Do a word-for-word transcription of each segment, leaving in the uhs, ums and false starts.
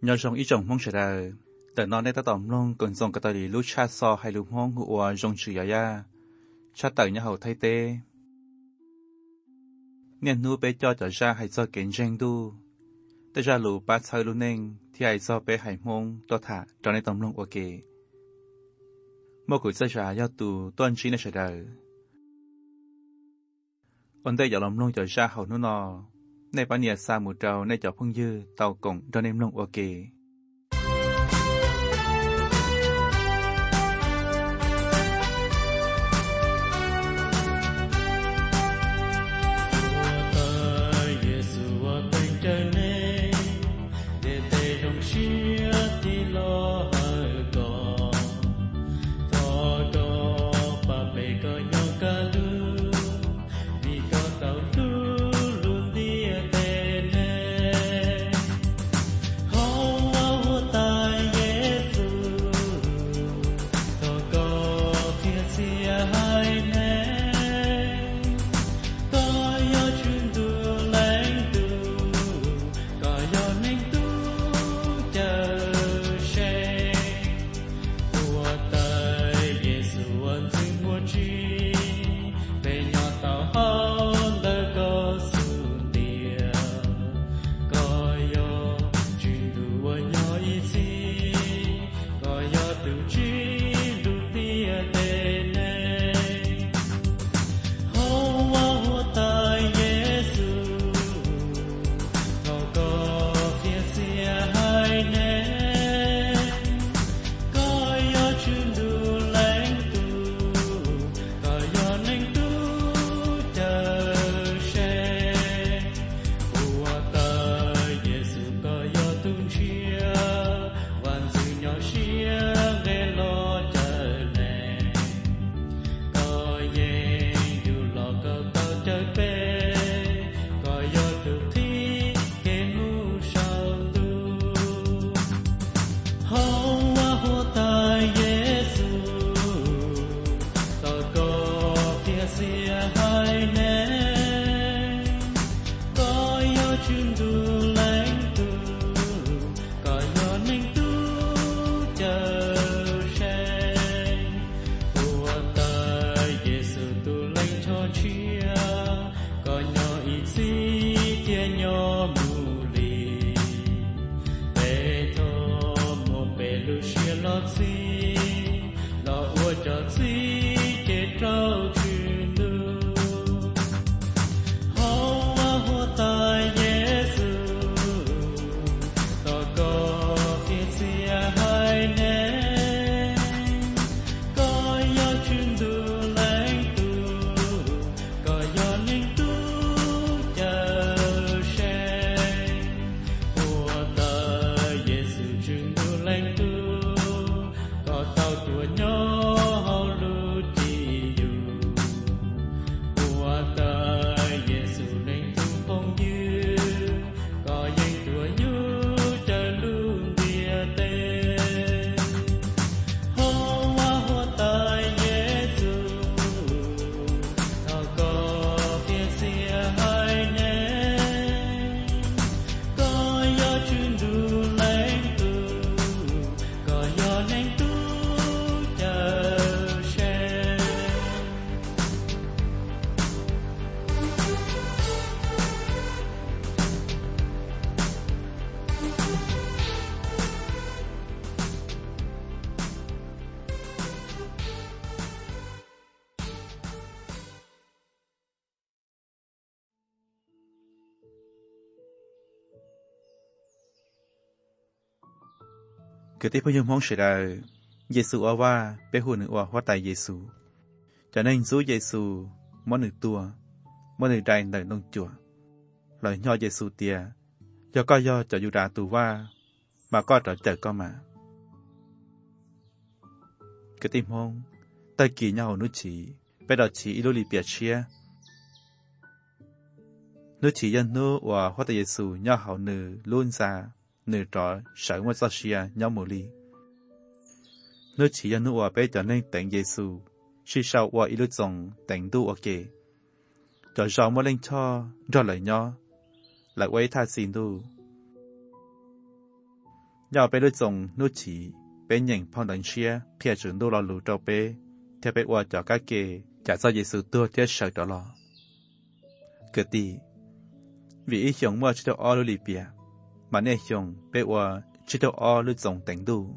nhớ trong ý chồng mong sẽ đờiแต่นอนในตะต่อมลงก่อนส่งกระต่ายลูกชาซอให้ลูกห้องหัวจงชื่อยายาชาเต่ยเนี่ยเขาไทยเต้เนี่ยนู้ไปจอจะชาให้ซอเก่งเจงดูแต่ชาลูป้าชายลูกเน่งที่ให้ซอไปให้มงตัวถาจอในตอมลงโอเคเมื่อกุศลชายาตูต้นชี้ในเฉดายอันได้อย่าล้อมลงจะชาเขานู่นนอในปัญญาสามุเจ้าในเจ้าพึ่งยืดเต่ากงจอในลงโอเคเกิดที่พยมห้องเฉดายเยซูว่าว่าเป็นหัวหนึ่งว่าว่าตายเยซูจะนั่งสู้เยซูมอหนึ่งตัวมอหนึ่งใดหนึ่งต้องจั่วหล่อยย่อเยซูเตียย่อก็ย่อจะอยู่ดาตูว่ามาก็ต่อเจอก็มาเกิดที่ห้องตะกี้ย่อนุชีไปดอชีอิโลลีเปียเชียนุชียันนู้ว่าว่าตายเยซูย่อเขาหนึ่งล้วนซาเนื้อจ่อใช้ว่าจะเชียย่อมูลีเนื้อชียันนู้ว่าไปจะนั่งแต่งเยซูชื่อชาวว่าอิลุจงแต่งดูโอเคจะชาวมะเร็งช่อรอไหลย่อหลักไว้ท่าซีนดู do bé đối dùng nút chỉ bé nhìn phong đánh chia phía trường đô lo lù trâu bé theo bé qua cho các kê trả cho Giêsu tua thiết sợ đó lo cái gì vì ý hướng mua chỉ đâu ở lì bia mà nên hướng bé qua chỉ đâu ở lù dùng đánh đủ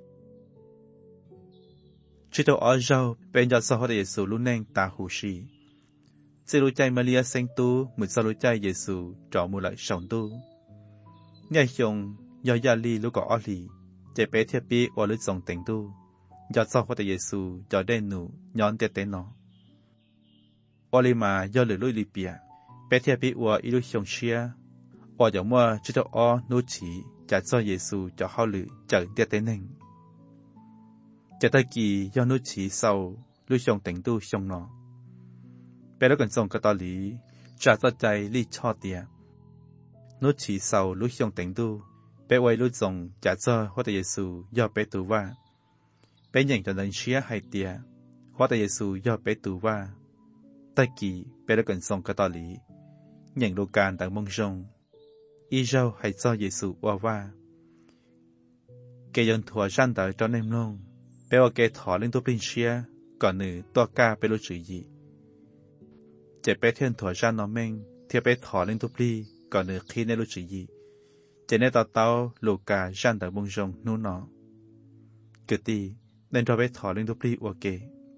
chỉ đâu ở rau bé cho sau đó Giêsu lúc nên ta hù sĩ chỉ lúc chạy Maria sinh tu mới sau lúc chạy Giêsu cho mua lại sống tu nghe hướng do gia li lúc có ở lì chạy bé theo bé qua lù dùng đánh đủ do sau đó Giêsu cho đen nụ nhón tê tê nó ở lì mà do lửa lùi lì bia bé theo bé qua ít lúc hướng chia ở chỗ mua chỉ đâu ở nô chỉ trả cho Giêsu cho họ lử chờ tê tê neng cho tới kỳ do nô chỉ sau lúc xong tỉnh tu xong nó bé đó cần xong cái đạo lý trả cho trái lý cho tiền nô chỉ sau lúc xong tỉnh tu bé quay lúc xong trả cho hóa đại Giêsu do bé tu va bé nhận cho nên chia hai tiền hóa đại Giêsu do bé tu va tới kỳ bé đó cần xong cái đạo lý nhận đồ can tại mông rong y rau hay cho Giêsu qua va cái dân thua gian tới cho nem luôn bé ở cái thọ lên tu pin chia còn nữ toa ca bé lo chữ gì chỉ bé thiên thua gian nó men thì bé thọ lên tu pin còn nữ khi nên lo chữ gì chỉ nên tao tao lô ca gian tới mông rong nô nó cái gì nên cho bé thọ lên tu pin ok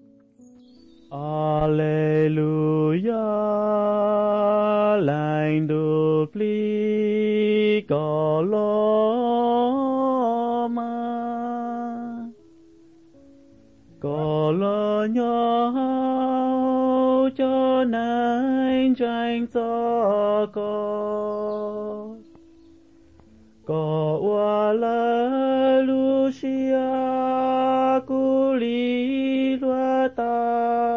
Alleluia, lành du pli có lo mà, có lo nhau cho nành tranh cho có, có Alleluia cu li loa ta.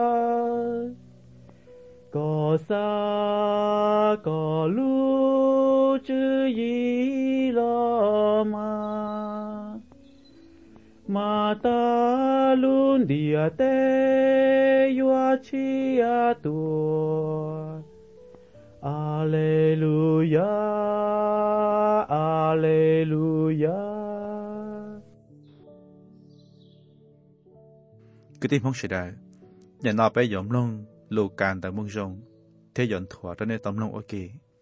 Có xa có lu chữ gì lo mà mà ta luôn địa tê yoa chia tua Alleluia Alleluia. Cứ tim không sẽ đại nhà nó bé giống luôn lô can tại mông rong thế dọn thua cho nên tóm lòng ok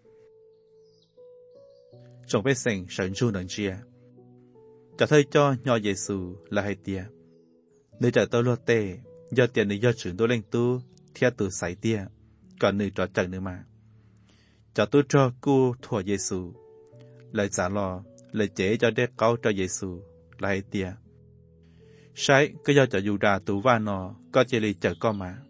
trong bé sinh sẵn chu nâng chia cho thấy cho nhỏ Giêsu là hai tia nơi trả tôi lo tê do tiền nơi do trưởng tôi lên tu theo từ sải tia còn nơi trò chẳng nữa mà cho tôi cho cô thua Giêsu lời trả lo lời chế cho đế câu cho Giêsu là hai tia sai cứ do cho dù đà tù va nó có chỉ lì chờ con mà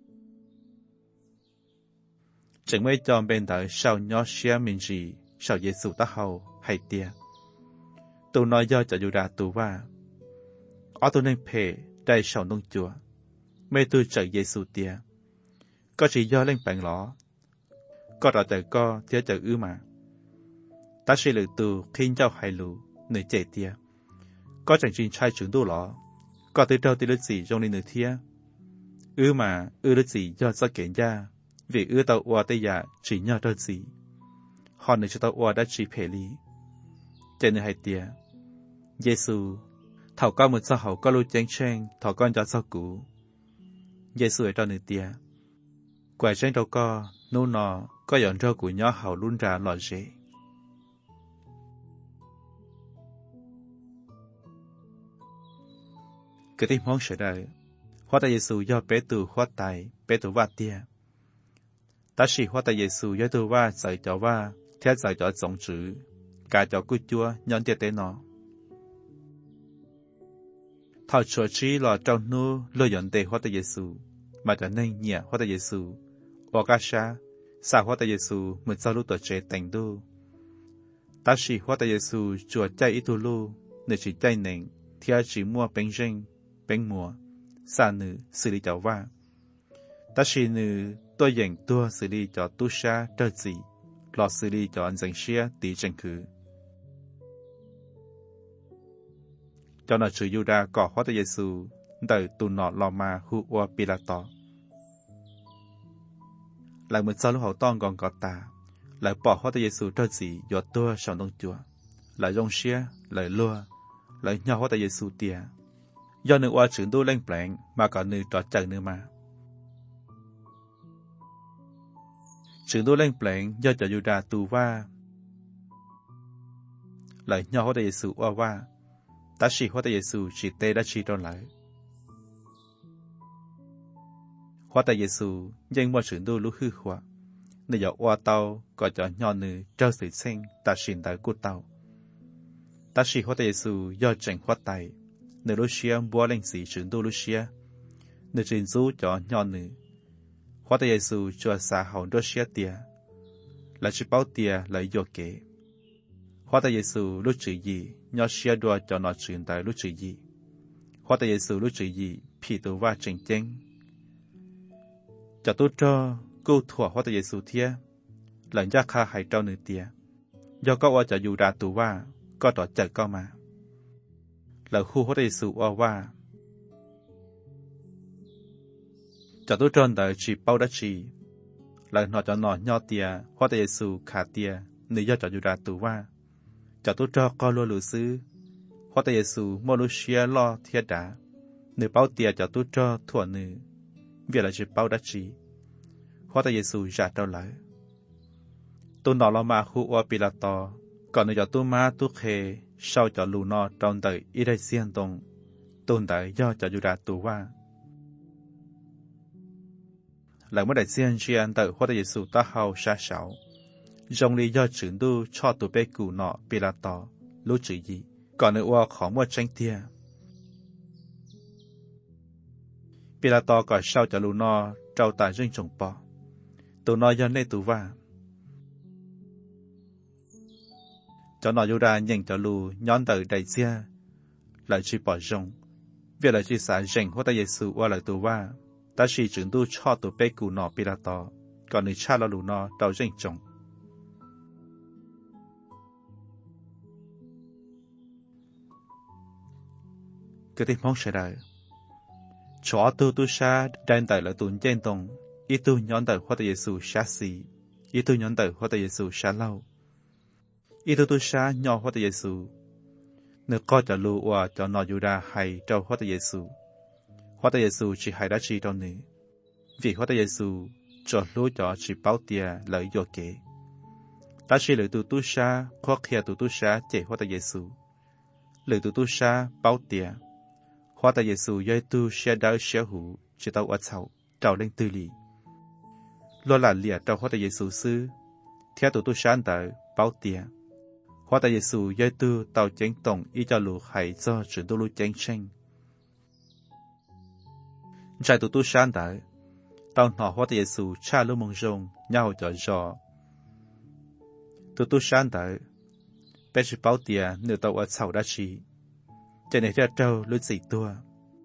chẳng mấy cho bên đời sau nhỏ xia mình gì sau Giêsu ta hầu hay tia tôi nói do cho dù đà tù va ở tôi nên phê đây sau nông chùa mấy tôi chờ Giêsu tia có chỉ do lên bạn lõ có đòi chờ co theo chờ ư mà ta sẽ lựa tù khi giao hai lù nơi chạy tia có chẳng trình trai trưởng đô lõ có từ đâu từ lúc gì trong lên nơi thia ư mà ư lúc gì do do kiện ra vì ư tàu qua tây giả chỉ nhau đâu gì họ nơi cho tàu qua đã chỉ phê lý trên nơi hai tia Giêsu thảo con một sao hậu có lối chén chén thảo con cho sao cũ Giêsu ở trong nơi tia quài trên đầu co nô nọ có dọn rau của nhỏ hậu luôn ra lò rễ cái tim mong sợ đời hóa tại Giêsu do bé từ hóa tại bé từ va tia ta chỉ hóa tại Giêsu do từ va giải cho va theo giải cho giống chữ cả cho cú chúa nhon tia tế nó thảo chúa chỉ là trong nu lôi dọn tê hóa tại Giêsu mà trở nên nhẹ hóa tại Giêsu ở cả xa xa hóa tại Giêsu mình sau lúc tuổi trẻ thành đô ta chỉ hóa tại Giêsu chúa chạy ít tu lu nơi chỉ chạy nền theo chỉ mua bánh rinh bánh mùa xa nữ xử lý cho va ta chỉ nữ tôi dành tua xử lý cho tu sa trơ gì lọ xử lý cho anh dành xia tí tranh khứ cho nó chữ Juda có hóa tại Giêsu đời tù nọ lò mà hu oa Pilato lại một sau lúc hậu tông còn có ta lại bỏ hóa tại Giêsu trơ gì do tua sau nông chùa lại rong xia lại lua lại nhau hóa tại Giêsu tia do nữ oa trưởng tu lên plẹn mà còn nữ trọ chờ nữ mà trưởng tu lên plẹn do cho Juda tù va lại nhau hóa tại Giêsu oa va ta chỉ hóa tại Giêsu chỉ tê đã chỉ tròn lại hóa tại Giêsu danh mua trưởng tu lúc hư hóa nữ giờ oa tàu có cho nhau nữ trao sự sinh ta xin tại cút tàu ta chỉ hóa tại Giêsu do chẳng hóa tại nữ lúc xia bua lên sĩ trưởng tu lúc xia nữ trình du cho nhau nữ hóa tại Giêsu cho xã hậu đốt xia tia là chỉ bảo tia lại do kế hóa tại Giêsu lúc chữ gì nhau xia đua cho nó truyền tại lúc chữ gì hóa tại Giêsu lúc chữ gì phi tu va trình chênh cho tôi cho cô thua hóa tại Giêsu thia lần gia kha hay trao nữ tia do có oa cho dù đã tu va có trò chờ có mà là khu hóa tại Giêsu oa va cho tôi tròn tại chỉ bao đất chỉ là nó cho nó nhỏ tia hóa tại Giêsu khả tia nữ do cho dù đã tu va cho tôi cho có lúa lúa sứ hóa tại Giêsu mua lúa xia lo thiệt đã nữ bao tia cho tôi cho thua nữ vì là chỉ bao đất chỉ hóa tại Giêsu trả trao lại tôi nói là mà khu oa Pilato còn nữ cho tôi mà tôi khề sau cho lù nó trong đời ý đại xiên tông tồn tại do cho dù đã tu va lại mới đại xiên chiên tới hóa tại Giêsu ta hậu xa xảo dòng lý do trưởng tu cho tụ bê cụ nọ Pilato lúc chữ gì còn nữ oa khó mua tranh tia Pilato có sau cho lù nó trao tài riêng trồng bò tụ nó do nên tụ va cho nó dù ra nhận cho lù nhón tới đại xia lại chỉ bỏ rong việc lại chỉ xả rèn hóa tại Giêsu oa lại tụ va ta chỉ trưởng tu cho tụ bê cụ nọ Pilato còn nữ cha là lù nó trao riêng trồng cái tiếng mong sẽ đời cho tu tu sa đang tại là tuần trên tông ít tu nhón tại hóa tại Giêsu sa xì ít tu nhón tại hóa tại Giêsu sa lâu ít tu tu sa nhỏ hóa tại Giêsu nếu có cho lưu và cho nó dù ra hay trao hóa tại Giêsu hóa tại Giêsu chỉ hay đã chỉ trong nữ vì hóa tại Giêsu cho lưu cho chỉ bảo tia lợi do kế ta chỉ lợi tu tu sa khó khăn tu tu sa chạy hóa tại Giêsu lợi tu tu sa bảo tia hóa tại Giêsu do tu sẽ đỡ sẽ hữu chỉ tao ở sau trào lên tư lì lo là liệt trao hóa tại Giêsu sư theo tu tu sáng tại bảo tia hóa tại Giêsu do tu tao chén tổng ý cho lũ hay do chuyển tu lũ chén tranh trái tu tu sáng tại tao nọ hóa tại Giêsu cha lũ mong rong nhau cho giò tu tu sáng tại bé chỉ bảo tia nửa tao ở sau đã chỉ cho nên ra trâu lối xì tua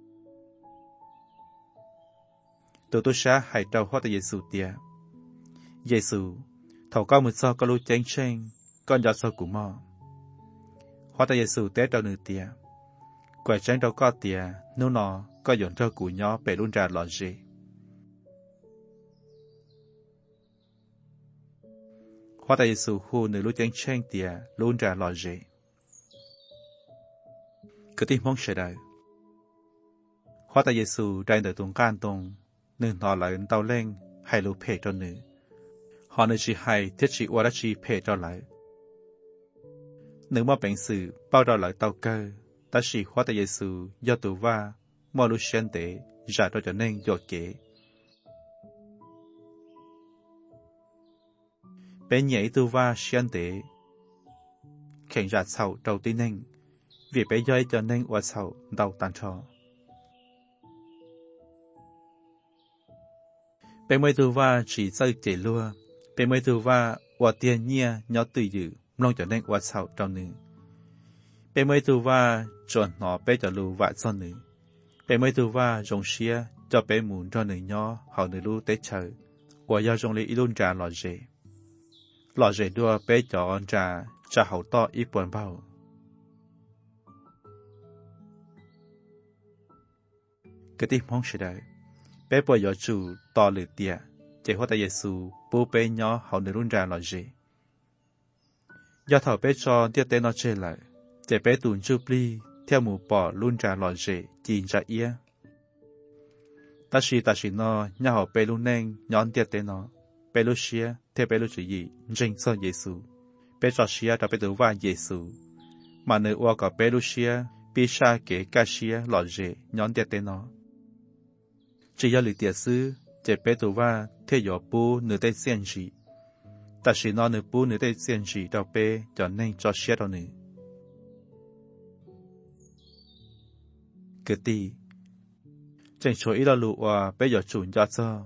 tụi tôi sẽ hãy trâu hóa tại Giêsu tia Giêsu thầu cao một sao có lối chén chén con giọt sâu của mò hóa tại Giêsu té trâu nửa tia quay chén trâu có tia nếu nó có dọn trâu của nhỏ bể luôn ra lọ gì hóa tại Giêsu hù nửa lối chén chén tia luôn ra lọ gì cái tiếng mong sẽ đời hóa tại Giêsu đang đợi tuần can tông nên họ lại tàu lên hay lũ phê cho nữ họ nơi chỉ hay thiết chỉ qua đã chỉ phê cho lại nữ mà bệnh sự bao đào lại tàu cơ ta chỉ hóa tại Giêsu do tù va mà lũ sen tế giả cho cho nên do kế bên nhảy tù va sen tế khen giả sầu đầu tiên nên vì bé dơi cho nên qua sau đầu tàn trò bé mới tu va chỉ xây chế lúa bé mới tu va qua tiền nhia nhỏ tự dự mong cho nên qua sau trong nữ bé mới tu va chọn nó bé cho lúa vạ cho nữ bé mới tu va rong xia cho bé muốn cho nữ nhỏ hậu nữ lúa tế chờ qua do rong lý luôn trà lò rể lò rể đua bé cho trà trà hậu to ít buồn bao cái tiếng mong sẽ đợi bé bồi giờ chủ to lử tia chạy hóa tại Giêsu bố bé nhỏ hậu nữ luôn ra lò gì do thảo bé cho tiết tế nó chơi lại để bé tùn chụp ly theo mù bỏ luôn trả lò rễ chín trả ia ta chỉ ta chỉ nó nhà họ bé luôn nên nhón tiết tế nó bé lúc xia theo bé lúc gì rình so Giêsu bé cho xia đã bé tự va Giêsu mà nơi qua cả bé lúc xia bị sa kế cá xia lò rễ nhón tiết tế nó chỉ do lịch tiệt sư để bé tự va theo dõi bu nửa tay xiên gì ta chỉ nó nửa bu nửa tay xiên gì đâu bé cho nên cho xia đâu nữa cái gì chẳng số ít là lụa bé giờ chuẩn cho cho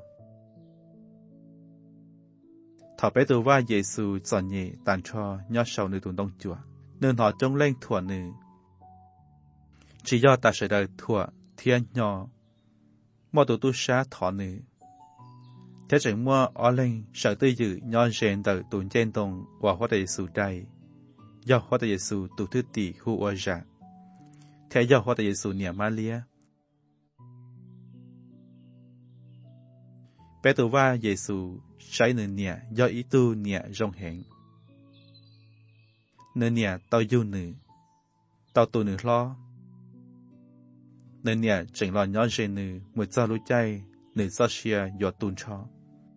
thọ bé từ va Giêsu chọn nhẹ tàn cho nhớ sầu nơi tuần đông chùa nên họ trông lên thua nữ chỉ do ta sẽ đợi thua thiên nhỏ mua tụ tu sát thọ nữ thế chẳng mua ở lên sợ tư dự nhớ rèn đợi tuần trên tông và hóa đại Giêsu đây do hóa đại Giêsu tụ thứ tỷ hữu ở giả thế do hóa đại Giêsu nhà Maria bé tu va Giêsu sai nửa nhẹ do ý tu nhẹ rong hẹn nửa nhẹ tao du nửa tao tu nửa lo nửa nhẹ chỉnh lo nhỏ dễ nửa một giờ lúa chay nửa giờ xia do tuôn cho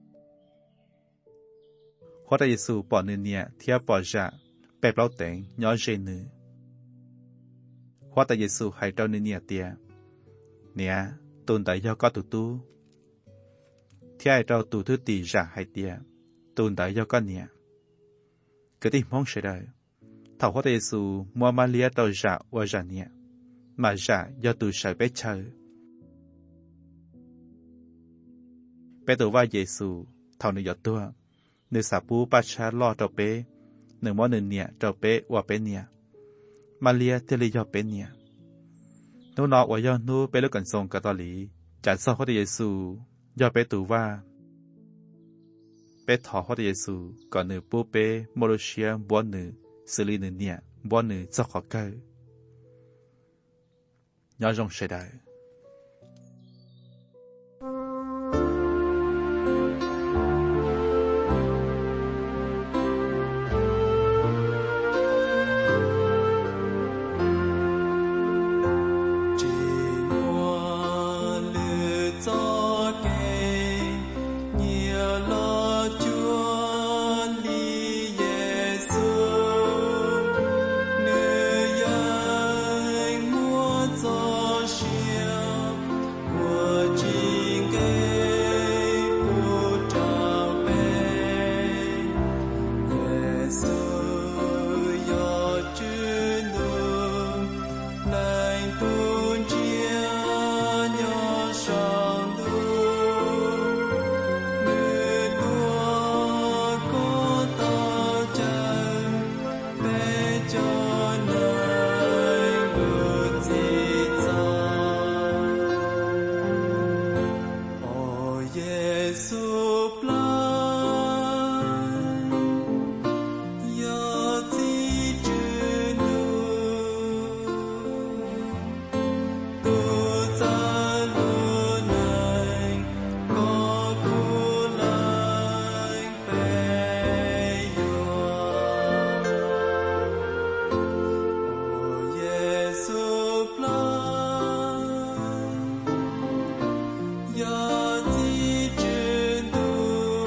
hóa đại Giêsu bỏ nửa nhẹ theo bỏ dạ bé bao tẹn nhỏ dễ nửa hóa đại Giêsu hay trao nửa nhẹ tia nhẹ tuôn tại do có tu tu thì ai trao tụ thứ tỷ giả hay tia tồn tại do con nhẹ cái gì mong sẽ đời thảo hóa Giêsu mua Maria tàu giả và giả nhẹ mà giả do tụ sợi bé chờ bé tụ va Giêsu thảo nữ giọt tua nữ sạp bú ba cha lo trâu bé nữ món nữ nhẹ trâu bé và bé nhẹ Maria thì lý do bé nhẹ nếu nó và do nó bé lúc cần song cả tao lý chẳng sao hóa Giêsu do bé tụ va bé thọ hóa Giêsu còn nữ bố bé Morosia bốn nữ xử lý nữ nhẹ bốn nữ cho khó cơ nhỏ rong sẽ đại Yo,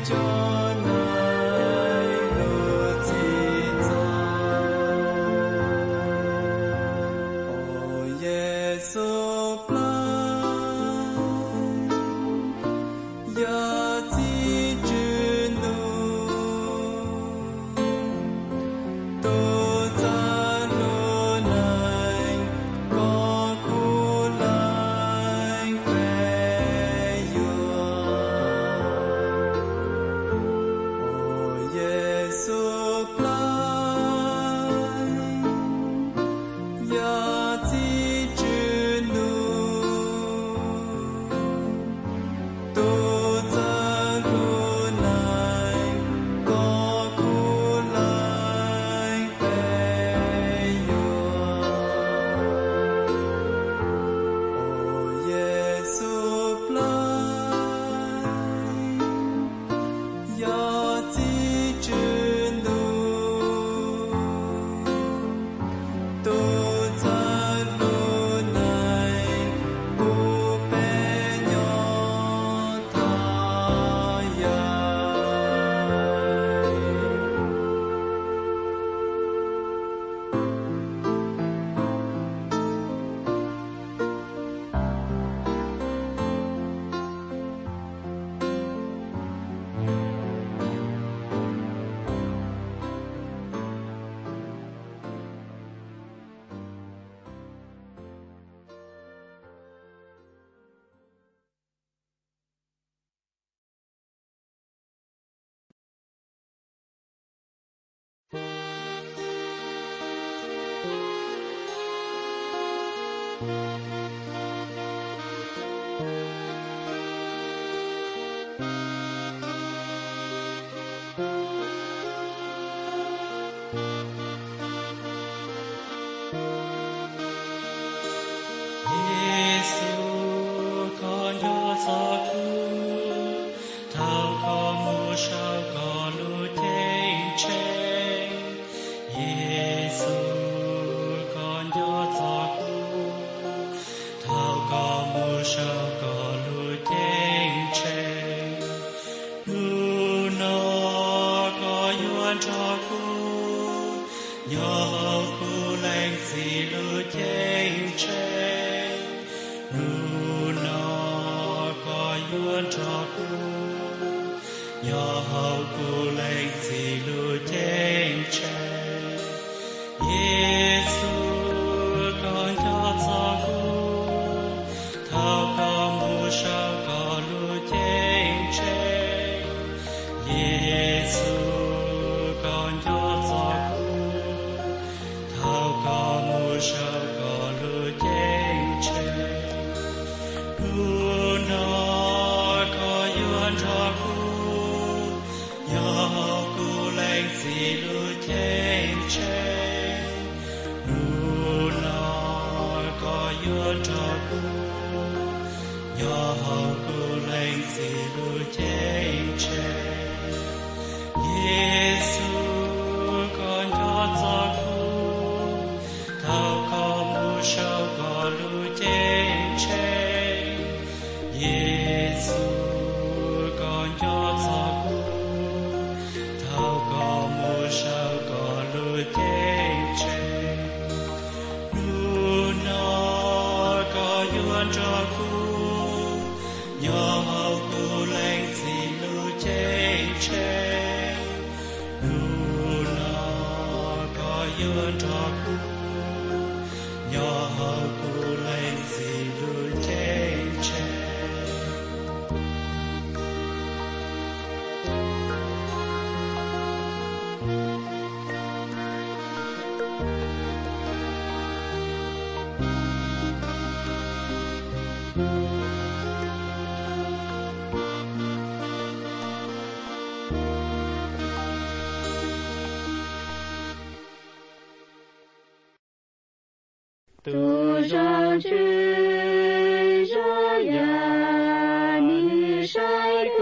独生之热呀，你晒苦，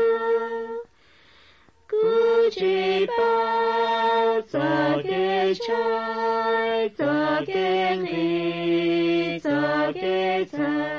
古之宝做给柴，做给米，做给菜。